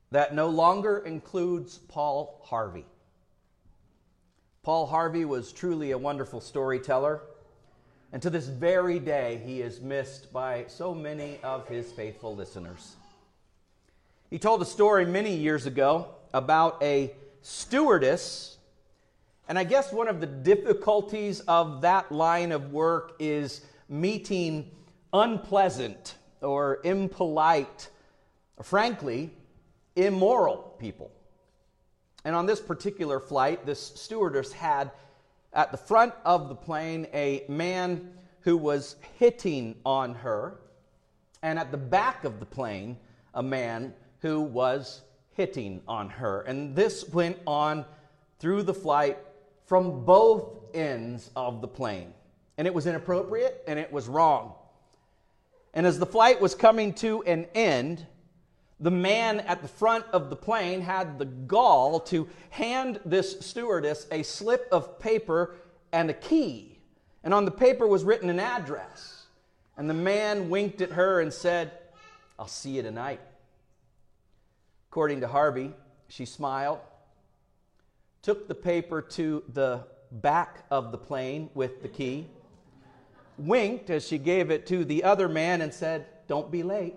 that no longer includes Paul Harvey. Paul Harvey was truly a wonderful storyteller, and to this very day he is missed by so many of his faithful listeners. He told a story many years ago about a stewardess, and I guess one of the difficulties of that line of work is meeting unpleasant or impolite, or frankly, immoral people. And on this particular flight, this stewardess had at the front of the plane a man who was hitting on her, and at the back of the plane, a man who was hitting on her. And this went on through the flight from both ends of the plane. And it was inappropriate and it was wrong. And as the flight was coming to an end, the man at the front of the plane had the gall to hand this stewardess a slip of paper and a key. And on the paper was written an address. And the man winked at her and said, "I'll see you tonight." According to Harvey, she smiled, took the paper to the back of the plane with the key, winked as she gave it to the other man and said, "Don't be late."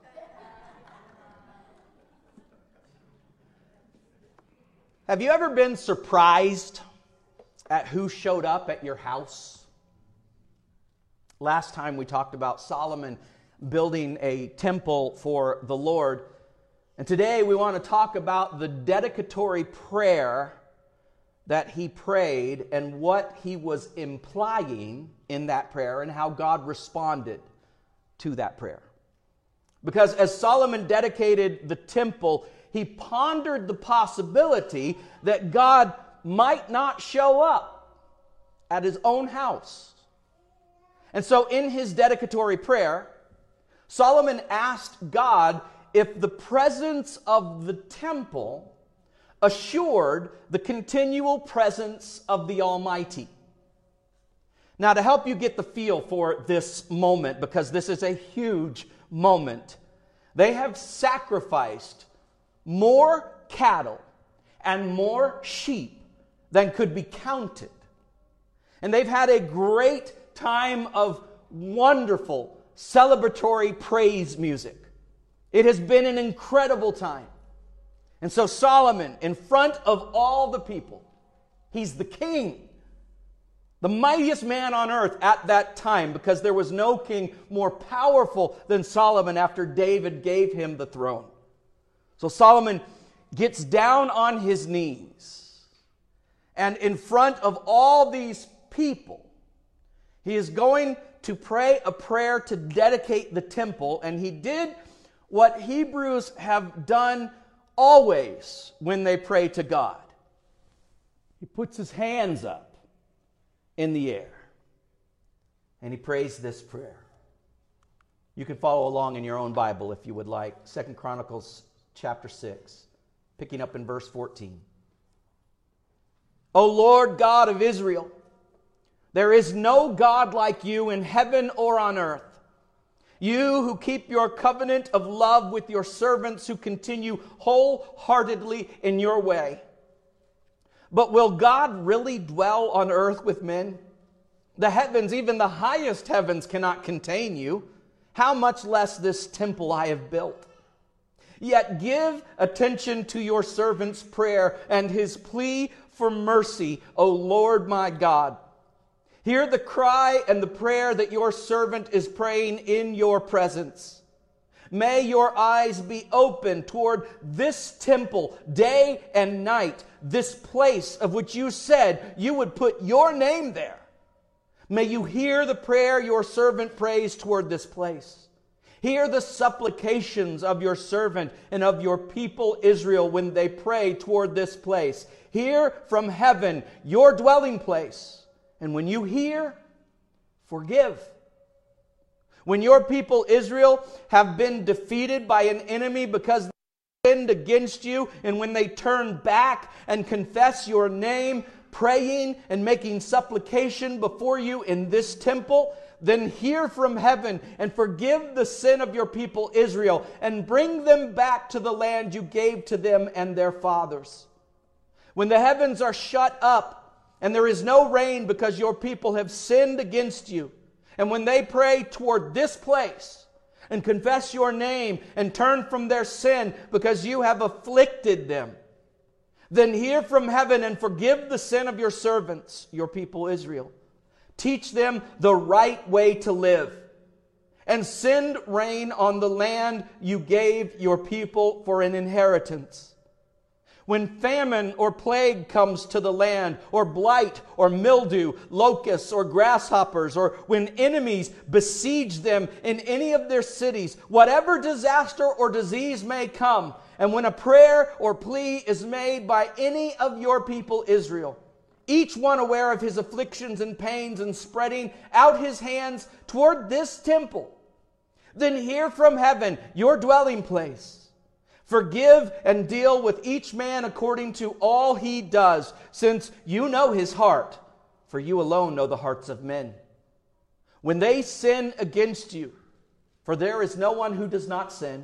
Have you ever been surprised at who showed up at your house? Last time we talked about Solomon building a temple for the Lord. And today we want to talk about the dedicatory prayer that he prayed and what he was implying in that prayer and how God responded to that prayer. Because as Solomon dedicated the temple, he pondered the possibility that God might not show up at his own house. And so in his dedicatory prayer, Solomon asked God if the presence of the temple assured the continual presence of the Almighty. Now, to help you get the feel for this moment, because this is a huge moment, they have sacrificed more cattle and more sheep than could be counted. And they've had a great time of wonderful celebratory praise music. It has been an incredible time. And so Solomon, in front of all the people, he's the king, the mightiest man on earth at that time, because there was no king more powerful than Solomon after David gave him the throne. So Solomon gets down on his knees, and in front of all these people, he is going to pray a prayer to dedicate the temple, and he did what Hebrews have done always when they pray to God. He puts his hands up in the air and he prays this prayer. You can follow along in your own Bible if you would like. 2 Chronicles chapter 6, picking up in verse 14. O Lord God of Israel, there is no God like you in heaven or on earth. You who keep your covenant of love with your servants who continue wholeheartedly in your way. But will God really dwell on earth with men? The heavens, even the highest heavens, cannot contain you. How much less this temple I have built? Yet give attention to your servant's prayer and his plea for mercy, O Lord my God. Hear the cry and the prayer that your servant is praying in your presence. May your eyes be open toward this temple day and night, this place of which you said you would put your name there. May you hear the prayer your servant prays toward this place. Hear the supplications of your servant and of your people Israel when they pray toward this place. Hear from heaven your dwelling place. And when you hear, forgive. When your people Israel have been defeated by an enemy because they sinned against you, and when they turn back and confess your name, praying and making supplication before you in this temple, then hear from heaven and forgive the sin of your people Israel and bring them back to the land you gave to them and their fathers. When the heavens are shut up and there is no rain because your people have sinned against you, and when they pray toward this place and confess your name and turn from their sin because you have afflicted them, then hear from heaven and forgive the sin of your servants, your people Israel. Teach them the right way to live, and send rain on the land you gave your people for an inheritance. When famine or plague comes to the land, or blight or mildew, locusts or grasshoppers, or when enemies besiege them in any of their cities, whatever disaster or disease may come, and when a prayer or plea is made by any of your people Israel, each one aware of his afflictions and pains and spreading out his hands toward this temple, then hear from heaven, your dwelling place. Forgive and deal with each man according to all he does, since you know his heart, for you alone know the hearts of men. When they sin against you, for there is no one who does not sin,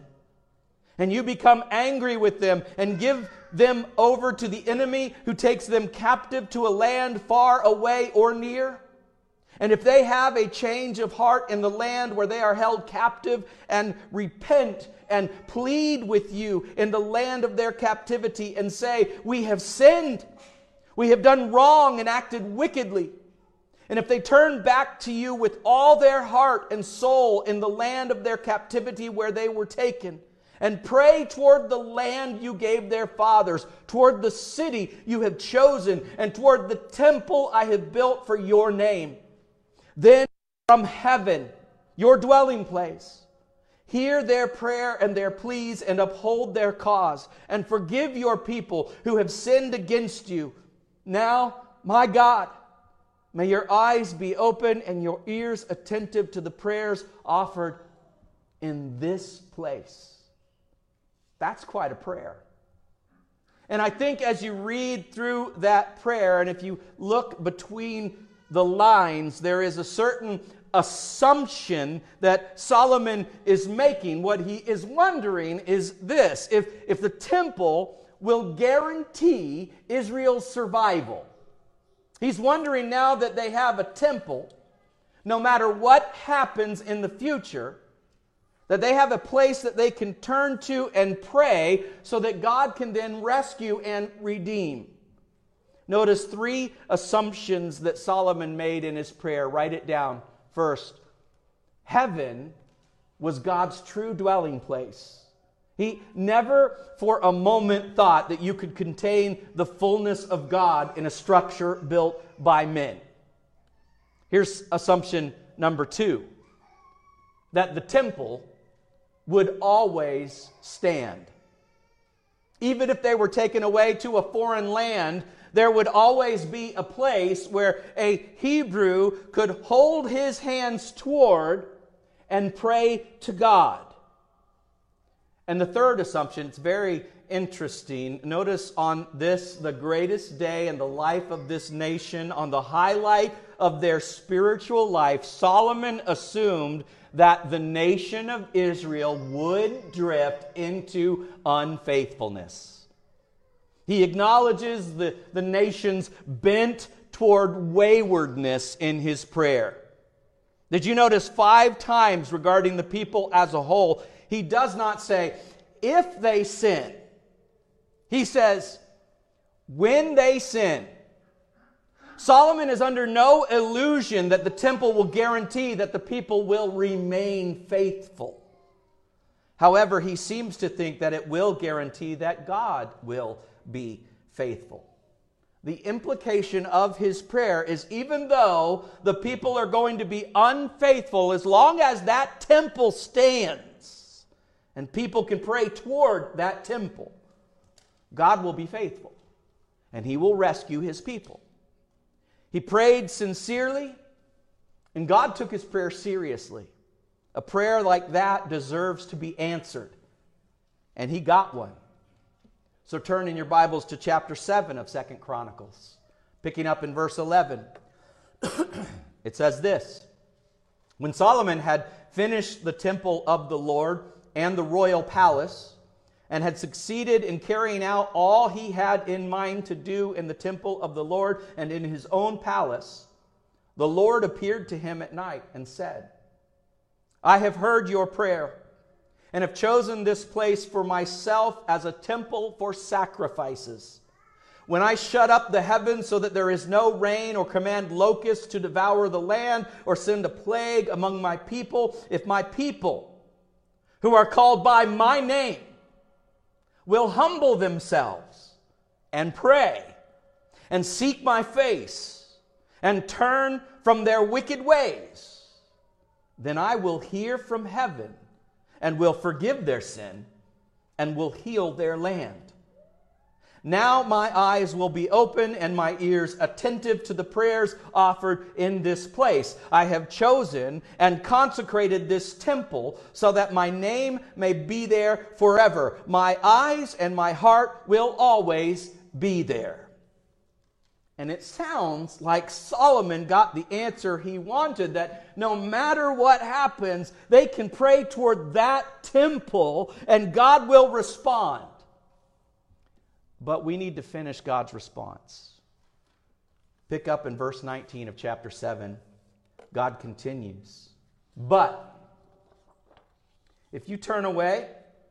and you become angry with them and give them over to the enemy who takes them captive to a land far away or near, and if they have a change of heart in the land where they are held captive and repent and plead with you in the land of their captivity and say, we have sinned, we have done wrong and acted wickedly. And if they turn back to you with all their heart and soul in the land of their captivity where they were taken, and pray toward the land you gave their fathers, toward the city you have chosen, and toward the temple I have built for your name, then from heaven, your dwelling place, hear their prayer and their pleas and uphold their cause, and forgive your people who have sinned against you. Now, my God, may your eyes be open and your ears attentive to the prayers offered in this place. That's quite a prayer. And I think as you read through that prayer, and if you look between the lines, there is a certain assumption that Solomon is making. What he is wondering is this: if the temple will guarantee Israel's survival. He's wondering, now that they have a temple, no matter what happens in the future, that they have a place that they can turn to and pray so that God can then rescue and redeem. Notice three assumptions that Solomon made in his prayer. Write it down. First, heaven was God's true dwelling place. He never for a moment thought that you could contain the fullness of God in a structure built by men. Here's assumption number two: that the temple would always stand. Even if they were taken away to a foreign land, there would always be a place where a Hebrew could hold his hands toward and pray to God. And the third assumption, it's very interesting. Notice on this, the greatest day in the life of this nation, on the highlight of their spiritual life, Solomon assumed that the nation of Israel would drift into unfaithfulness. He acknowledges the nation's bent toward waywardness in his prayer. Did you notice 5 times regarding the people as a whole, he does not say, if they sin. He says, when they sin. Solomon is under no illusion that the temple will guarantee that the people will remain faithful. However, he seems to think that it will guarantee that God will be faithful. The implication of his prayer is, even though the people are going to be unfaithful, as long as that temple stands and people can pray toward that temple, God will be faithful and he will rescue his people. He prayed sincerely, and God took his prayer seriously. A prayer like that deserves to be answered, and he got one. So turn in your Bibles to chapter 7 of 2 Chronicles, picking up in verse 11. It says this: When Solomon had finished the temple of the Lord and the royal palace, and had succeeded in carrying out all he had in mind to do in the temple of the Lord and in his own palace, the Lord appeared to him at night and said, I have heard your prayer and have chosen this place for myself as a temple for sacrifices. When I shut up the heavens so that there is no rain, or command locusts to devour the land, or send a plague among my people, if my people, who are called by my name, will humble themselves and pray and seek my face and turn from their wicked ways, then I will hear from heaven and will forgive their sin and will heal their land. Now my eyes will be open and my ears attentive to the prayers offered in this place. I have chosen and consecrated this temple so that my name may be there forever. My eyes and my heart will always be there. And it sounds like Solomon got the answer he wanted, that no matter what happens, they can pray toward that temple and God will respond. But we need to finish God's response. Pick up in verse 19 of chapter 7. God continues, but if you turn away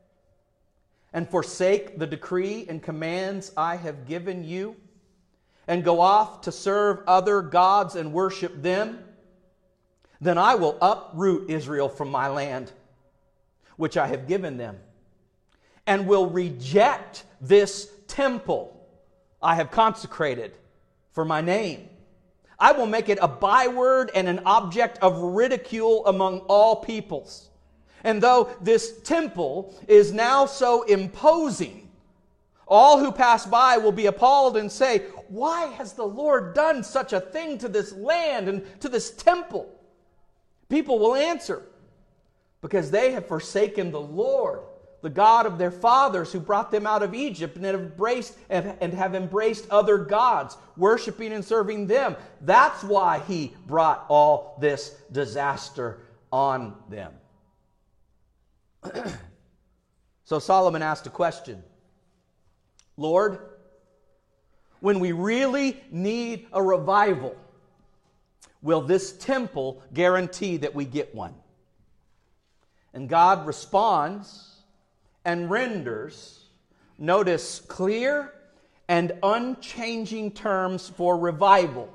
and forsake the decree and commands I have given you, and go off to serve other gods and worship them, then I will uproot Israel from my land, which I have given them, and will reject this temple I have consecrated for my name. I will make it a byword and an object of ridicule among all peoples. And though this temple is now so imposing, all who pass by will be appalled and say, why has the Lord done such a thing to this land and to this temple? People will answer, because they have forsaken the Lord, the God of their fathers who brought them out of Egypt, and have embraced other gods, worshiping and serving them. That's why he brought all this disaster on them. So Solomon asked a question. Lord, when we really need a revival, will this temple guarantee that we get one? And God responds and renders, notice, clear and unchanging terms for revival.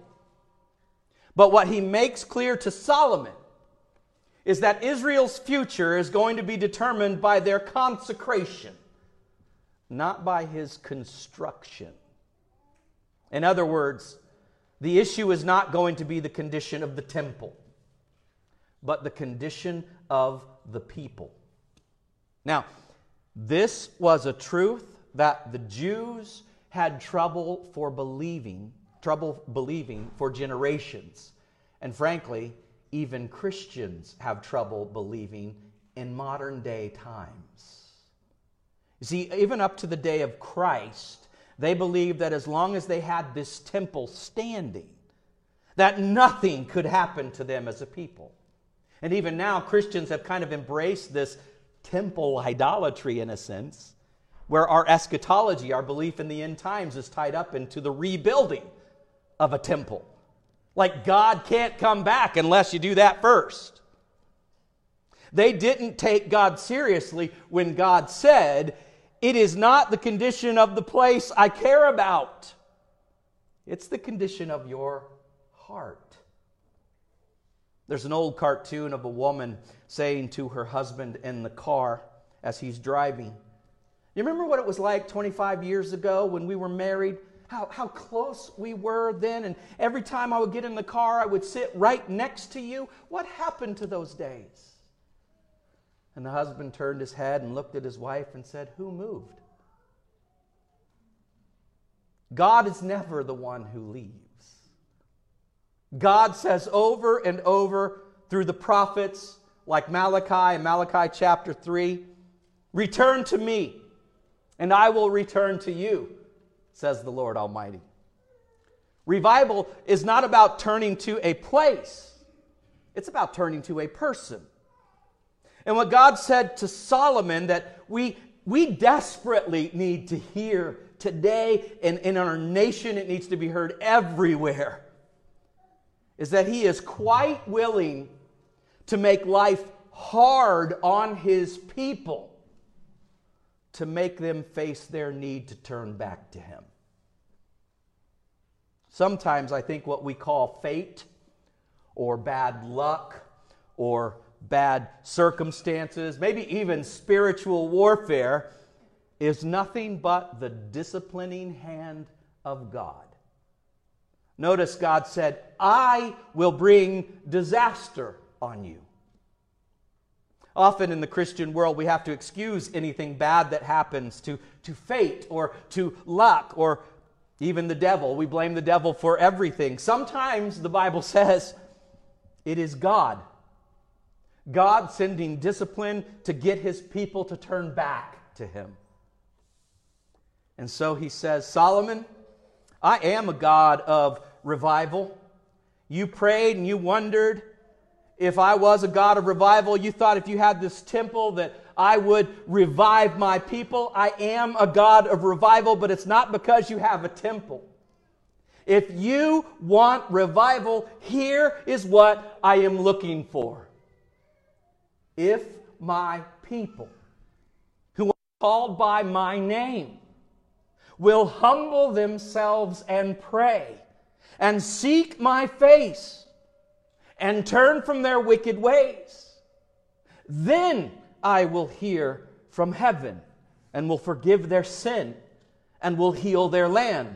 But what he makes clear to Solomon is that Israel's future is going to be determined by their consecration, not by his construction. In other words, the issue is not going to be the condition of the temple, but the condition of the people. Now, this was a truth that the Jews had trouble believing for generations. And frankly, even Christians have trouble believing in modern day times. You see, even up to the day of Christ, they believed that as long as they had this temple standing, that nothing could happen to them as a people. And even now, Christians have kind of embraced this temple idolatry in a sense, where our eschatology, our belief in the end times, is tied up into the rebuilding of a temple. Like God can't come back unless you do that first. They didn't take God seriously when God said, it is not the condition of the place I care about. It's the condition of your heart. There's an old cartoon of a woman saying to her husband in the car as he's driving, you remember what it was like 25 years ago when we were married? How close we were then, and every time I would get in the car, I would sit right next to you. What happened to those days? And the husband turned his head and looked at his wife and said, who moved? God is never the one who leaves. God says over and over through the prophets like Malachi in Malachi chapter 3, return to me and I will return to you, says the Lord Almighty. Revival is not about turning to a place. It's about turning to a person. And what God said to Solomon that we desperately need to hear today, and in our nation it needs to be heard everywhere, is that He is quite willing to make life hard on His people to make them face their need to turn back to Him. Sometimes I think what we call fate or bad luck or bad circumstances, maybe even spiritual warfare, is nothing but the disciplining hand of God. Notice God said, I will bring disaster on you. Often in the Christian world, we have to excuse anything bad that happens to fate or to luck or even the devil. We blame the devil for everything. Sometimes the Bible says it is God sending discipline to get His people to turn back to Him. And so He says, Solomon, I am a God of revival. You prayed and you wondered if I was a God of revival. You thought if you had this temple that I would revive my people. I am a God of revival, but it's not because you have a temple. If you want revival, here is what I am looking for. If my people, who are called by my name, will humble themselves and pray and seek my face and turn from their wicked ways, then I will hear from heaven and will forgive their sin and will heal their land.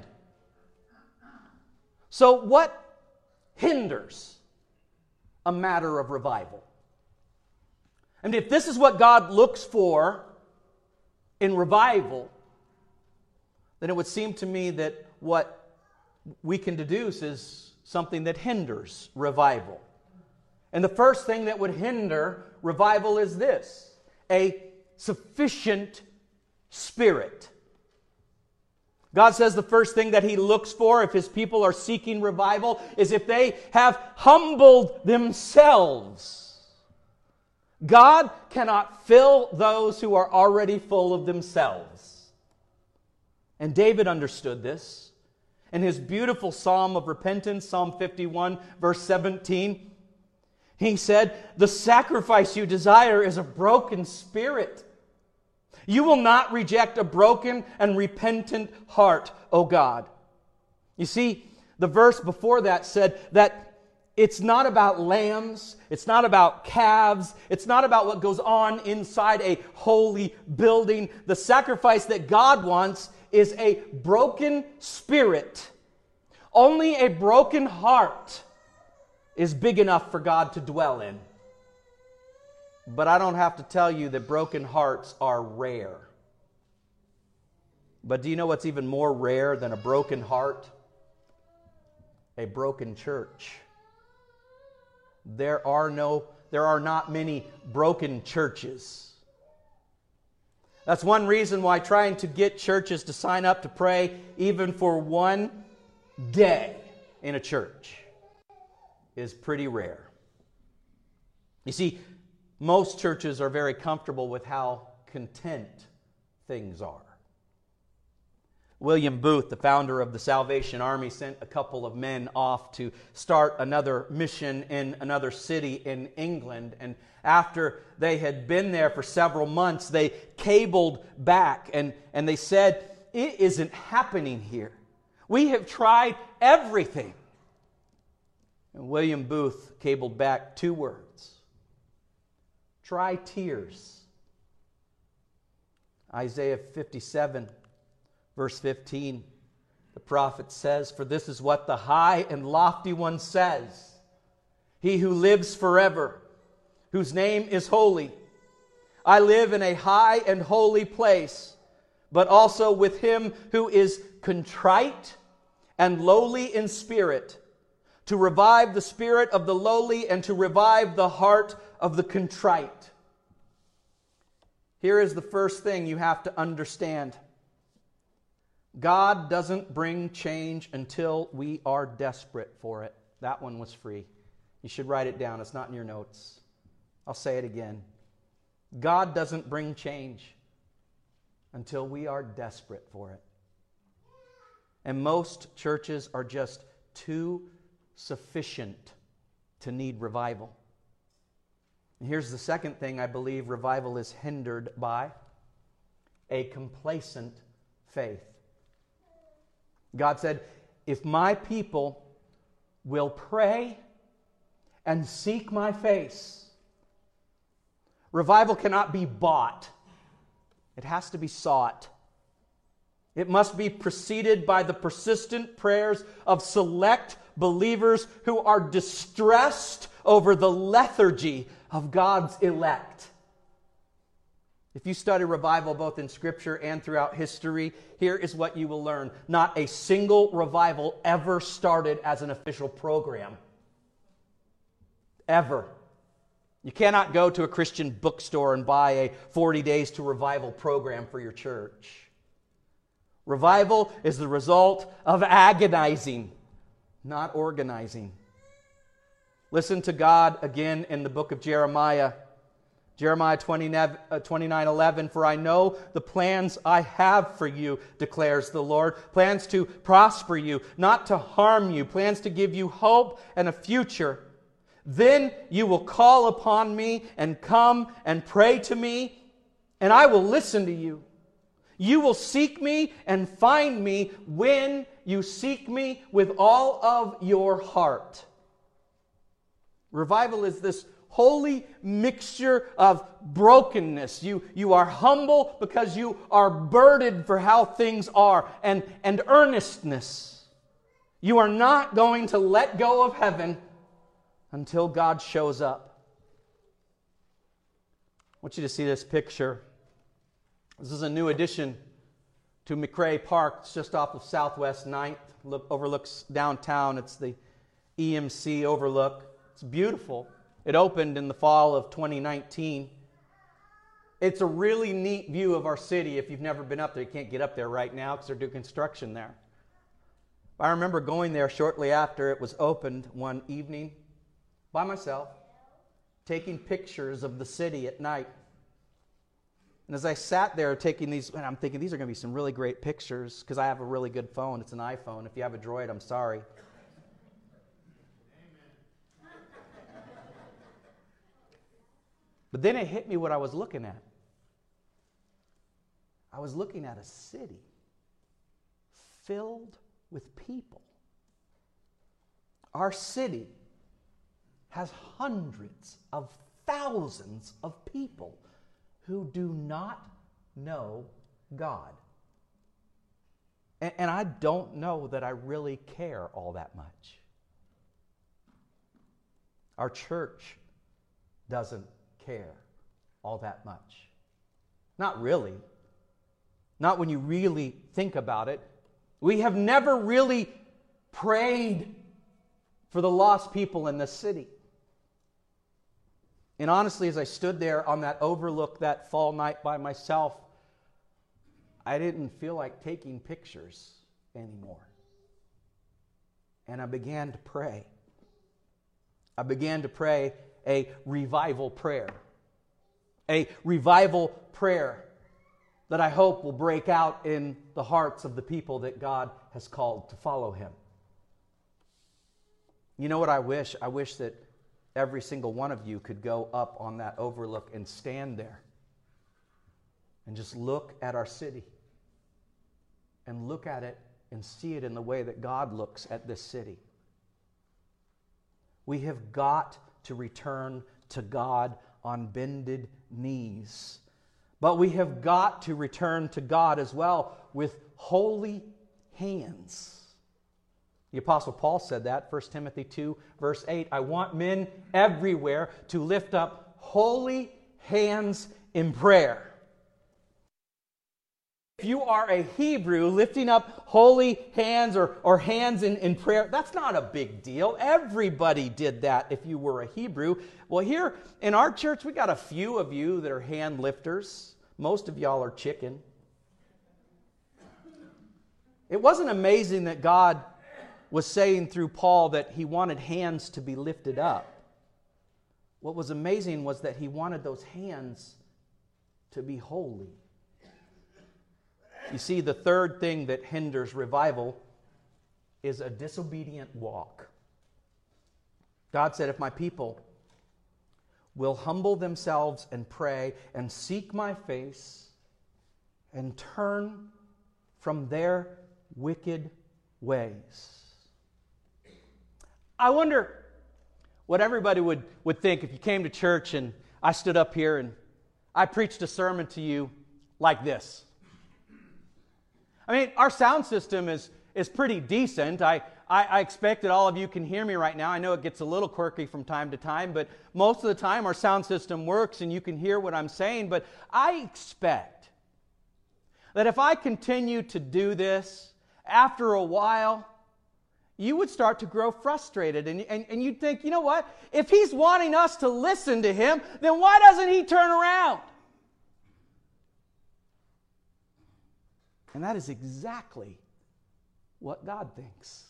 So what hinders a matter of revival? And if this is what God looks for in revival, then it would seem to me that what we can deduce is something that hinders revival. And the first thing that would hinder revival is this: a sufficient spirit. God says the first thing that He looks for if His people are seeking revival is if they have humbled themselves. God cannot fill those who are already full of themselves. And David understood this. In his beautiful psalm of repentance, Psalm 51, verse 17, he said, the sacrifice you desire is a broken spirit. You will not reject a broken and repentant heart, O God. You see, the verse before that said that it's not about lambs, it's not about calves, it's not about what goes on inside a holy building. The sacrifice that God wants is a broken spirit. Only a broken heart is big enough for God to dwell in. But I don't have to tell you that broken hearts are rare. But do you know what's even more rare than a broken heart? A broken church. There are not many broken churches. That's one reason why trying to get churches to sign up to pray even for one day in a church is pretty rare. You see, most churches are very comfortable with how content things are. William Booth, the founder of the Salvation Army, sent a couple of men off to start another mission in another city in England. And after they had been there for several months, they cabled back and they said, it isn't happening here. We have tried everything. And William Booth cabled back 2 words. Try tears. Isaiah 57, verse 15, the prophet says, for this is what the high and lofty one says, he who lives forever, whose name is holy. I live in a high and holy place, but also with him who is contrite and lowly in spirit, to revive the spirit of the lowly and to revive the heart of the contrite. Here is the first thing you have to understand. God doesn't bring change until we are desperate for it. That one was free. You should write it down. It's not in your notes. I'll say it again. God doesn't bring change until we are desperate for it. And most churches are just too sufficient to need revival. And here's the second thing I believe revival is hindered by: a complacent faith. God said, if my people will pray and seek my face, revival cannot be bought. It has to be sought. It must be preceded by the persistent prayers of select believers who are distressed over the lethargy of God's elect. If you study revival both in Scripture and throughout history, here is what you will learn. Not a single revival ever started as an official program. Ever. You cannot go to a Christian bookstore and buy a 40 Days to Revival program for your church. Revival is the result of agonizing, not organizing. Listen to God again in the book of Jeremiah. Jeremiah 29:11, for I know the plans I have for you, declares the Lord. Plans to prosper you, not to harm you. Plans to give you hope and a future. Then you will call upon me and come and pray to me, and I will listen to you. You will seek me and find me when you seek me with all of your heart. Revival is this holy mixture of brokenness. You are humble because you are burdened for how things are, and earnestness. You are not going to let go of heaven until God shows up. I want you to see this picture. This is a new addition to McRae Park. It's just off of Southwest 9th. Overlooks downtown. It's the EMC overlook. It's beautiful. It opened in the fall of 2019. It's a really neat view of our city. If you've never been up there, you can't get up there right now because they're doing construction there. I remember going there shortly after it was opened one evening by myself, taking pictures of the city at night. And as I sat there taking these, and I'm thinking these are going to be some really great pictures because I have a really good phone. It's an iPhone. If you have a Droid, I'm sorry. But then it hit me what I was looking at. I was looking at a city filled with people. Our city has hundreds of thousands of people who do not know God. And I don't know that I really care all that much. Our church doesn't care all that much. Not really. Not when you really think about it. We have never really prayed for the lost people in this city. And honestly, as I stood there on that overlook that fall night by myself, I didn't feel like taking pictures anymore. And I began to pray. I began to pray a revival prayer. A revival prayer that I hope will break out in the hearts of the people that God has called to follow Him. You know what I wish? I wish that every single one of you could go up on that overlook and stand there and just look at our city and look at it and see it in the way that God looks at this city. We have got to return to God on bended knees. But we have got to return to God as well with holy hands. The Apostle Paul said that, 1 Timothy 2, verse 8. I want men everywhere to lift up holy hands in prayer. If you are a Hebrew lifting up holy hands or hands in prayer, that's not a big deal. Everybody did that if you were a Hebrew. Well, here in our church, we got a few of you that are hand lifters. Most of y'all are chicken. It wasn't amazing that God was saying through Paul that He wanted hands to be lifted up. what was amazing was that he wanted those hands to be holy. You see, the third thing that hinders revival is a disobedient walk. God said, if my people will humble themselves and pray and seek my face and turn from their wicked ways. I wonder what everybody would think if you came to church and I stood up here and I preached a sermon to you like this. I mean, our sound system is pretty decent. I expect that all of you can hear me right now. I know it gets a little quirky from time to time, but most of the time our sound system works and you can hear what I'm saying. But I expect that if I continue to do this, after a while, you would start to grow frustrated. And you'd think, you know what? If He's wanting us to listen to Him, then why doesn't He turn around? And that is exactly what God thinks.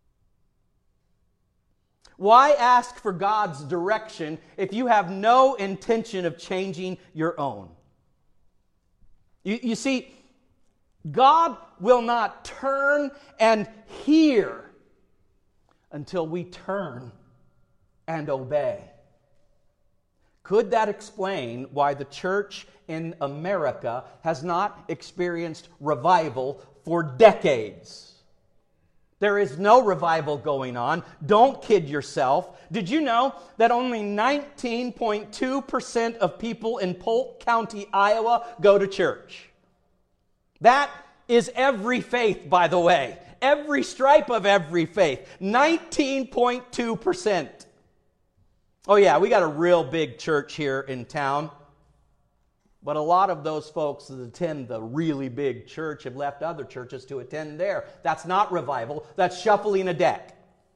Why ask for God's direction if you have no intention of changing your own? You see, God will not turn and hear until we turn and obey. Could that explain why the church in America has not experienced revival for decades? There is no revival going on. Don't kid yourself. Did you know that only 19.2% of people in Polk County, Iowa, go to church? That is every faith, by the way. Every stripe of every faith. 19.2%. Oh yeah, we got a real big church here in town. But a lot of those folks that attend the really big church have left other churches to attend there. That's not revival. That's shuffling a deck.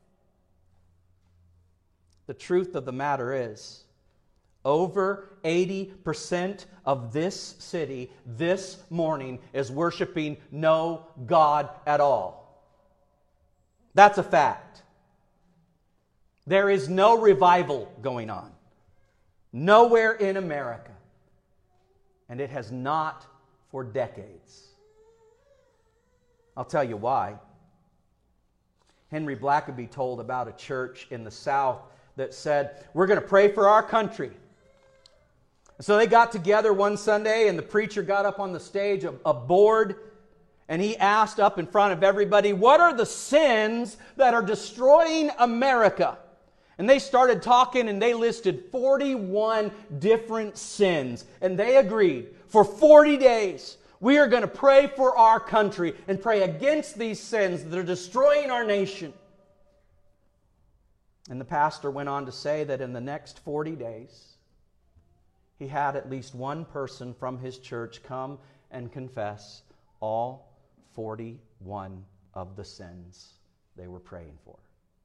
The truth of the matter is, over 80% of this city this morning is worshiping no God at all. That's a fact. There is no revival going on. Nowhere in America. And it has not for decades. I'll tell you why. Henry Blackaby told about a church in the South that said, we're going to pray for our country. So they got together one Sunday and the preacher got up on the stage, a board, and he asked up in front of everybody, what are the sins that are destroying America? And they started talking and they listed 41 different sins. And they agreed, for 40 days, we are going to pray for our country and pray against these sins that are destroying our nation. And the pastor went on to say that in the next 40 days, he had at least one person from his church come and confess all 41 of the sins they were praying for.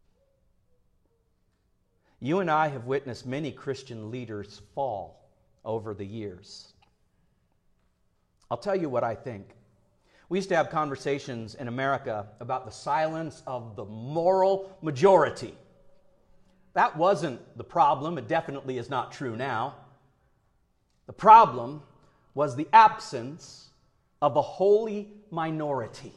You and I have witnessed many Christian leaders fall over the years. I'll tell you what I think. We used to have conversations in America about the silence of the moral majority. That wasn't the problem. It definitely is not true now. The problem was the absence of a holy minority.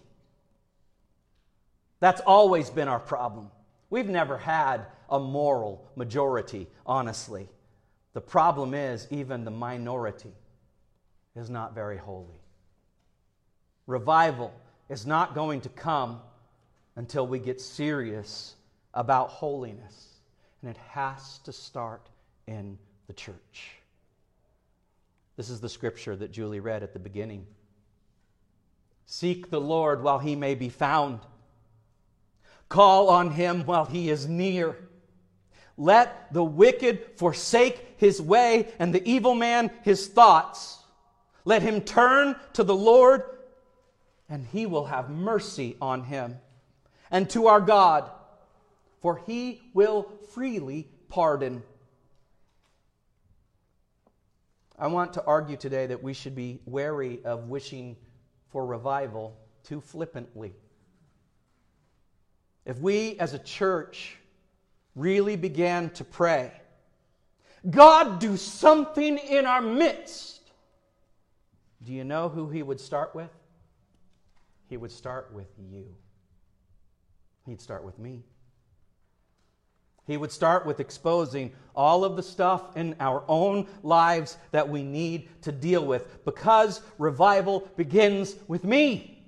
That's always been our problem. We've never had a moral majority, honestly. The problem is, even the minority is not very holy. Revival is not going to come until we get serious about holiness. And it has to start in the church. This is the scripture that Julie read at the beginning. Seek the Lord while He may be found. Call on Him while He is near. Let the wicked forsake his way and the evil man his thoughts. Let him turn to the Lord and He will have mercy on him. And to our God, for He will freely pardon. I want to argue today that we should be wary of wishing for revival too flippantly. If we as a church really began to pray God, do something in our midst. Do you know who He would start with? He would start with you. He'd start with me. He would start with exposing all of the stuff in our own lives that we need to deal with, because revival begins with me.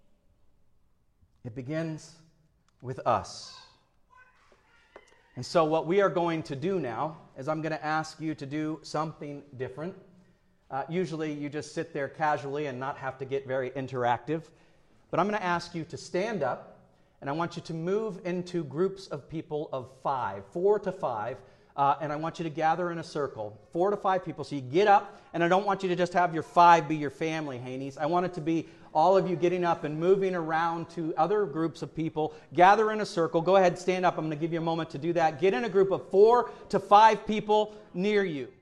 It begins with us. And so what we are going to do now is I'm going to ask you to do something different. Usually you just sit there casually and not have to get very interactive. But I'm going to ask you to stand up, and I want you to move into groups of people of 5, 4 to 5, and I want you to gather in a circle, 4 to 5 people. So you get up, and I don't want you to just have your 5 be your family, Haneys. I want it to be all of you getting up and moving around to other groups of people. Gather in a circle. Go ahead, stand up. I'm going to give you a moment to do that. Get in a group of 4 to 5 people near you.